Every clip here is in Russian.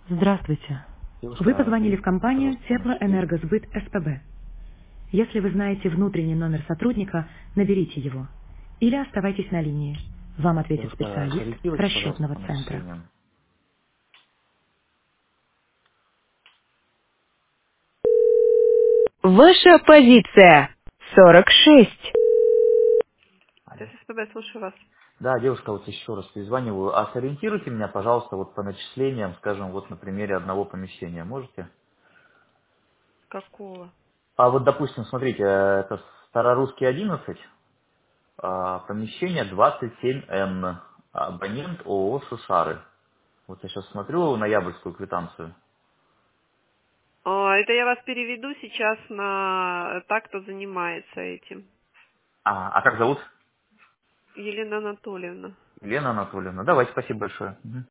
Здравствуйте. Вы Девушка, позвонили в соедините, компанию пожалуйста, по начислениям. Теплоэнергосбыт СПБ. Если вы знаете внутренний номер сотрудника, наберите его. Или оставайтесь на линии. Вам ответит Девушка, специалист сориентируйте, пожалуйста, расчетного по центра. начислениям. Ваша позиция 46. Алло. То есть СПБ, слушаю вас. Да, девушка, вот еще раз перезваниваю. А сориентируйте меня, пожалуйста, вот по начислениям, скажем, вот на примере одного помещения. Можете? Какого? А вот, допустим, смотрите, это Старорусский 11, помещение 27Н, абонент ООО «Шушары». Вот я сейчас смотрю ноябрьскую квитанцию. Это я вас переведу сейчас на так, кто занимается этим. А как зовут? Елена Анатольевна. Елена Анатольевна. Давайте, спасибо большое. Мгм.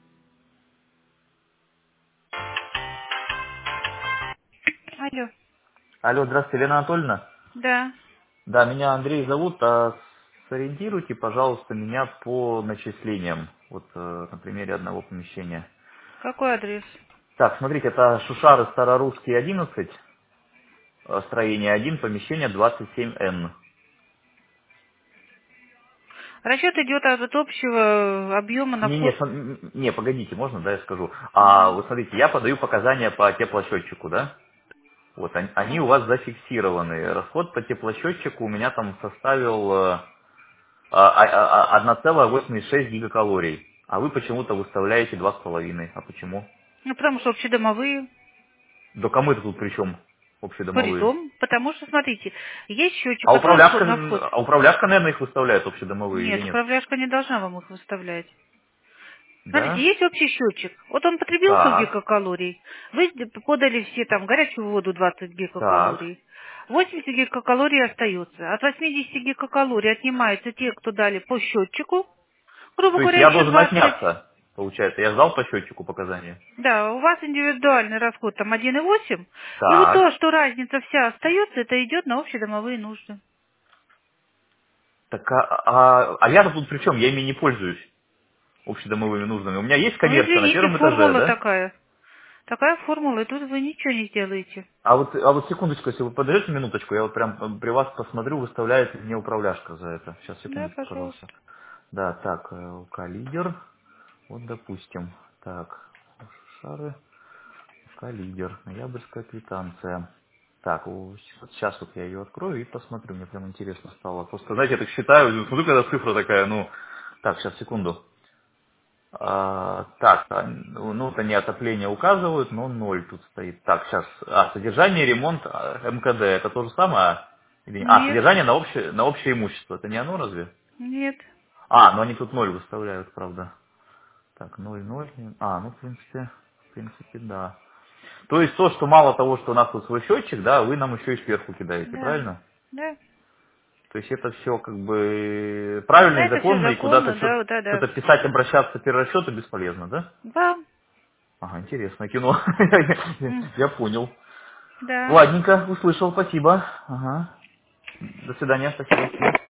Алло. Алло, здравствуйте, Елена Анатольевна. Да. Да, меня Андрей зовут, а сориентируйте, пожалуйста, меня по начислениям, вот на примере одного помещения. Какой адрес? Так, смотрите, это Шушары Старорусский 11, строение 1, помещение 27Н. Расчет идет от общего объема на Не, вход. не, погодите, можно, да, я скажу. Мгм. Вот смотрите, я подаю показания по теплосчетчику, да? Вот, они Ну, у вас зафиксированы. Расход по теплосчетчику у меня там составил 1,86 гигакалорий. А вы почему-то выставляете 2,5. А почему? ну, потому что общедомовые. Да кому это тут при чем общедомовые? Притом, потому что, смотрите, есть счетчик, А который управляшка, на вход. наверное, их выставляет общедомовые или Нет, нет? управляшка не должна вам их выставлять. Смотрите, Да? есть общий счетчик. Вот он потребил 100 Так, гигакалорий. Вы подали все там горячую воду 20 так. гигакалорий. 80 гигакалорий остается. От 80 гигакалорий отнимаются те, кто дали по счетчику. Грубо То есть говоря, я еще должен 20. отняться, получается. Я сдал по счетчику показания. Да, у вас индивидуальный расход там 1,8. И вот то, Так. что разница вся остается, это идет на общедомовые нужды. Так, я тут при чем? Я ими не пользуюсь общедомовыми нуждами. У меня есть Ну, конверсия на извините, первом этаже, формула да? такая. Такая формула, и тут вы ничего не сделаете. А вот секундочку, если вы подождете минуточку, я вот прям при вас посмотрю, выставляет ли мне управляшка за это. Сейчас, Да, секундочку, пожалуйста. пожалуйста. Да, так, лидер. Вот, допустим. Так, шары, лидер. Ноябрьская квитанция. Так, вот сейчас вот я ее открою и посмотрю. Мне прям интересно стало. Просто, знаете, я так считаю, смотрю, когда цифра такая, ну... Так, сейчас, секунду. Так, ну, это не отопление указывают, но ноль тут стоит. Так, сейчас. Содержание, ремонт, МКД, это то же самое? Или Нет, содержание на общее имущество, это не оно разве? нет. Но они тут ноль выставляют, правда. Так, ноль, ноль. Ну, в принципе, да. То есть то, что мало того, что у нас тут свой счетчик, да, вы нам еще и сверху кидаете, Да, правильно? да. То есть это все как бы правильно Да, и это все законно, и куда-то законно, да, да, да. что-то писать, обращаться к перерасчету бесполезно, да? Да, Ага, интересное кино. м, Я понял. да. Ладненько, услышал, спасибо. Ага. До свидания, спасибо.